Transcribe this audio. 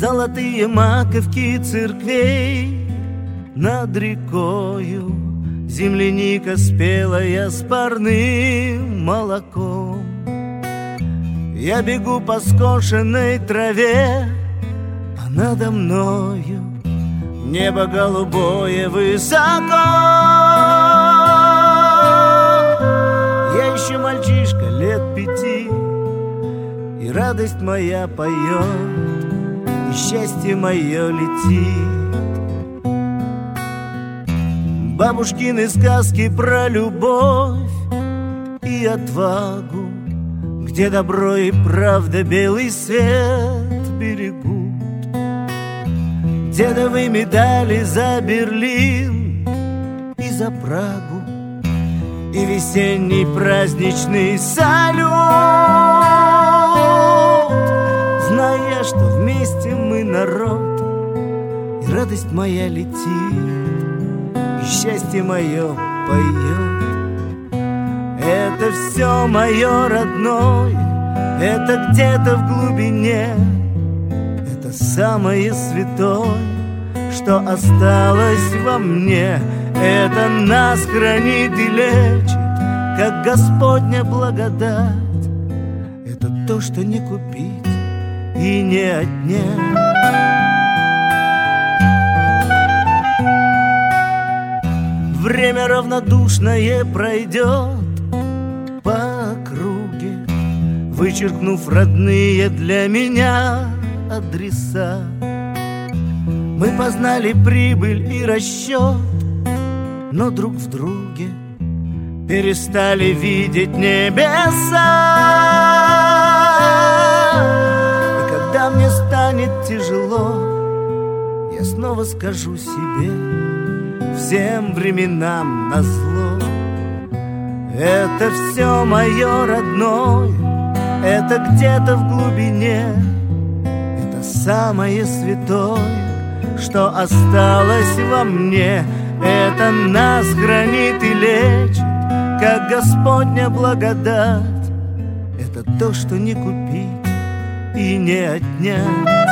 Золотые маковки церквей над рекою, земляника спелая с парным молоком. Я бегу по скошенной траве, а надо мною небо голубое высоко. Я еще мальчишка лет 5, и радость моя поет, и счастье мое летит. Бабушкины сказки про любовь и отвагу, где добро и правда белый свет берегут. Дедовы медали за Берлин и за Прагу, и весенний праздничный салют. Зная, что вместе мы народ, и радость моя летит, и счастье мое поет. Это все мое родное, это где-то в глубине, это самое святое, что осталось во мне. Это нас хранит и лечит, как Господня благодать. Это то, что не купить и не отнять. Время равнодушное пройдет по округе, вычеркнув родные для меня адреса. Мы познали прибыль и расчет, но друг в друге перестали видеть небеса. И когда мне станет тяжело, я снова скажу себе: всем временам назло. Это все мое родное, это где-то в глубине, это самое святое, что осталось во мне. Это нас хранит и лечит, как Господня благодать. Это то, что не купить и не отнять.